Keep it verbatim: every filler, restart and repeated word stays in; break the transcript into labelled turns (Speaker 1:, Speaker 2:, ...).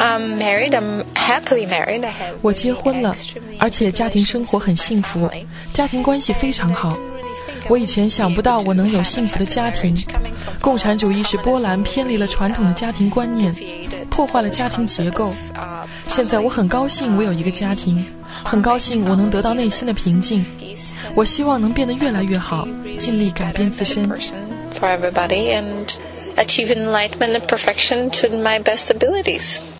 Speaker 1: I'm married. I'm happily married. I have
Speaker 2: 我结婚了，而且家庭生活很幸福，家庭关系非常好。我以前想不到我能有幸福的家庭。共产主义使波兰偏离了传统的家庭观念，破坏了家庭结构。现在我很高兴我有一个家庭，很高兴我能得到内心的平静。我希望能变得越来越好，尽力改变自身。
Speaker 1: For everybody and achieve enlightenment and perfection to my best abilities.